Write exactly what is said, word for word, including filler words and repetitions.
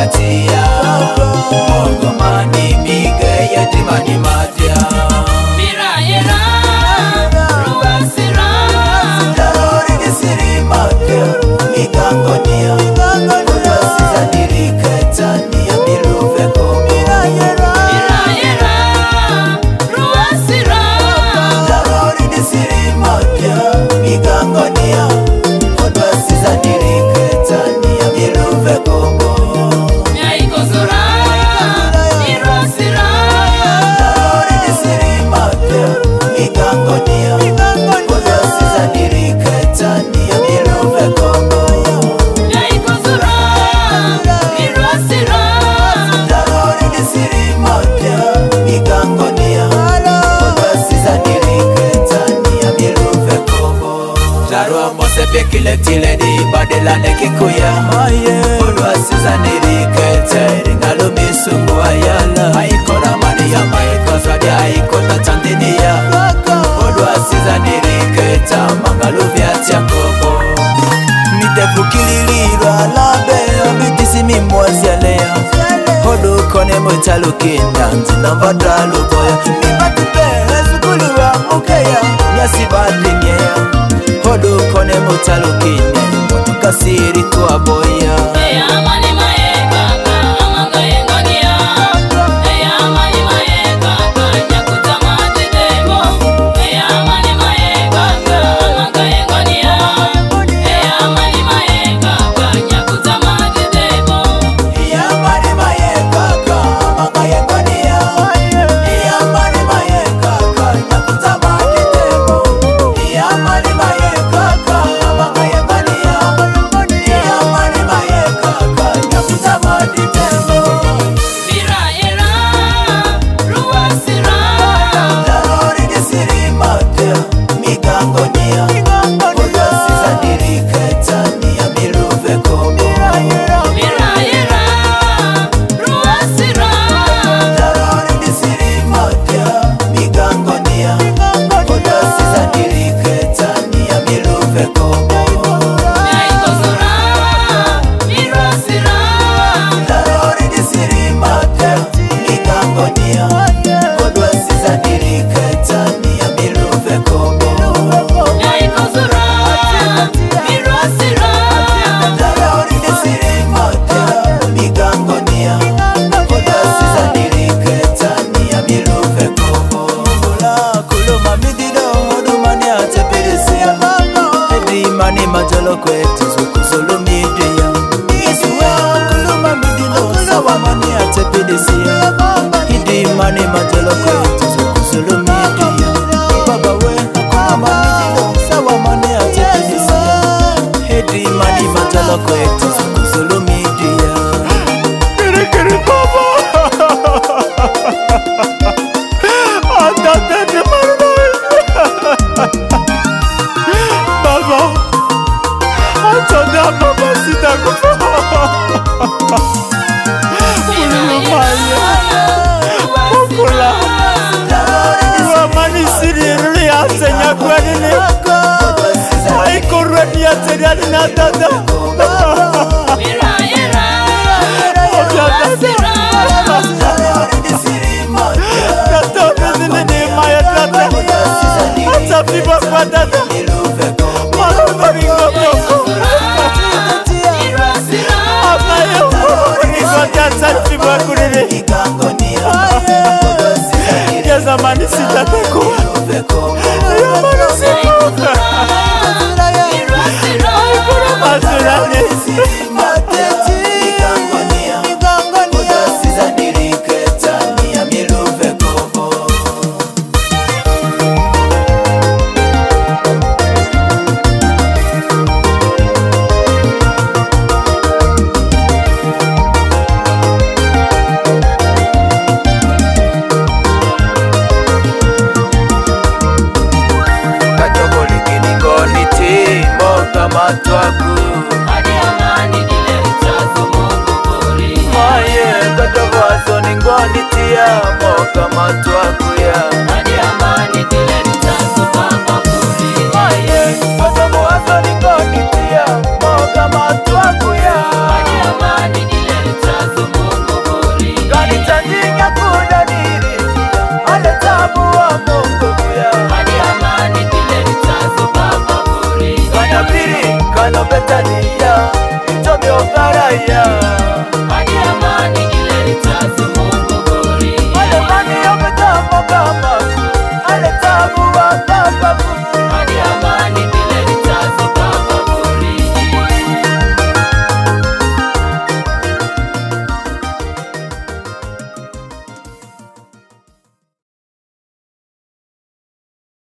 matia Ogomani mige yetimani matia Mira yera Ruasira Darori nisiri matia Migangonia Odwasiza niriketani ya miluve komo Mira yera Ruasira Darori nisiri matia Migangonia Odwasiza niriketani ya miluve komo Nyaikosura Irosira Darori nisiri matia Migangonia Odwasiza niriketani ya miluve komo Nyaikosura Irosira Darori nisiri matia Migangonia Odwasiza niriketani ya miluve komo Darwa mose pekile tile di badelane kikuya Odwasiza nirikete Ringalo misungu ayala Haikora mani ya maikosa di haikota Tanzania Odwasiza niriketa Mangalu vyatia komo Midefu kililirwa labe Abitisi mimwazi alea Hodo kone mwitalo kinda Nzina mvadalo boya Mibatu pehe zukulu wa mukeya Nyasi badli nyeya Hodo kone mwitalo kinda Mwatuka siri kwa boya Eya mani maekaka Amanga yengonia Eya mani maekaka Nyakuta matidemo Eya mani maekaka Amanga yengonia Eya mani maekaka Nyakuta matidemo Iyamani maye kaka Manga yengonia Iyamani maye kaka Nyakuta matidemo Iyamani maye kaka Manga yengonia Iyamani maye kaka Nyakuta matidemo Mira yera Ruasira Darori nisiri matia Migangonia Odwasiza niriketani ya miluve komo Mira yera Ruasira Darori nisiri matia Migangonia Odwasiza niriketani ya miluve komo Nyaikosura Irosira Darori nisiri matia Migangonia Odwasiza niriketani ya miluve komo Nyaikosura Irosira Darori nisiri matia Migangonia Odwasiza niriketani ya miluve komo Kula kuluma midido Odumani atepirisia Edi mani majalo kwetu Zukuzulu midia Isuwa kuluma midido Sawa mani atepirisia Edi mani majalo kwetu Zukuzulu midia Baba we kuluma midido Sawa mani atepirisia Edi mani majalo kwetu Zukuzulu midia Kiri kiri baba Atate ni marmai Baba Atate baba sita kufa Ulumaya Kukula Uamani siri ria senya kwa nini Haiko redi ya teriani na dada Mira yera Ruasira Kato nizini ni maya dada Hata viva kwa dada